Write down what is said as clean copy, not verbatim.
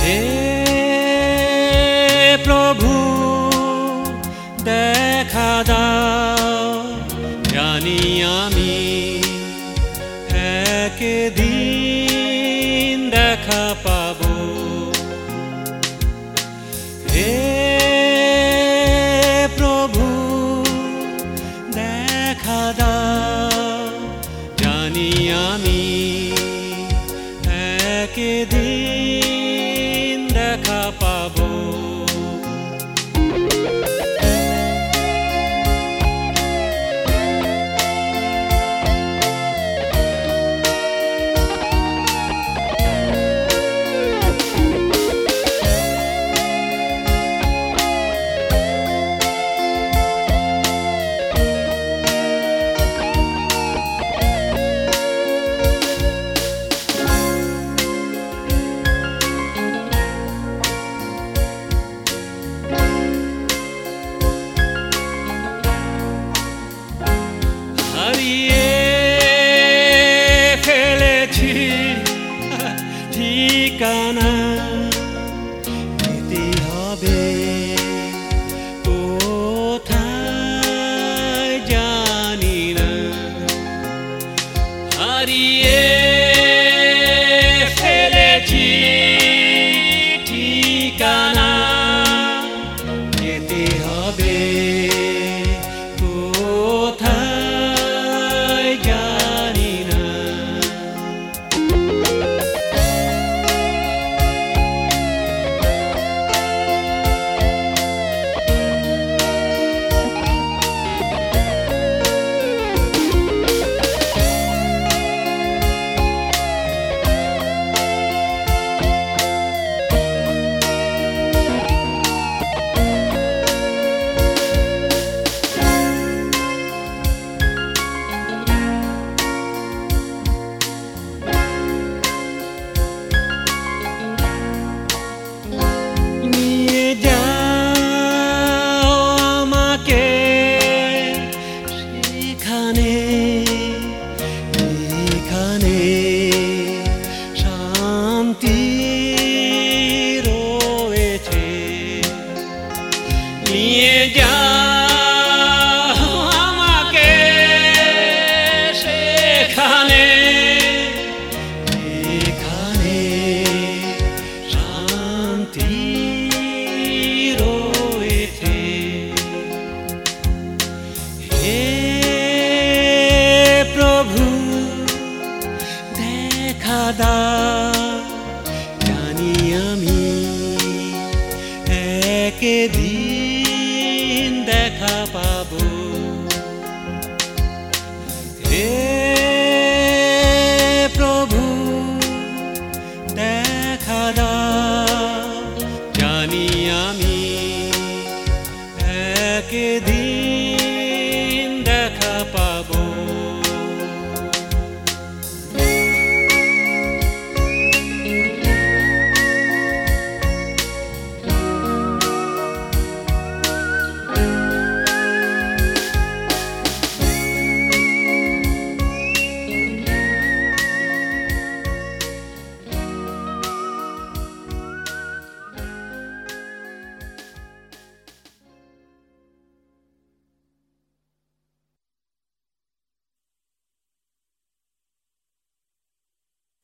হে প্রভু দেখা দাও, জানি আমি একদিন দেখা পাবো। হে প্রভু দেখা দাও, জানি আমি একদিন দেখা পাবো। হারিয়ে ফেলেছি ঠিকানা, যেতে হবে কোথায় জানি না। হারিয়ে ফেলেছি ঠিকানা, যেতে হবে শান্তি রয়েছে। নিয়ে যাও আমাকে সেখানে, এখানে শান্তি রয়েছে। হে প্রভু দেখা দাও, জানি আমি একদিন দেখা পাবো।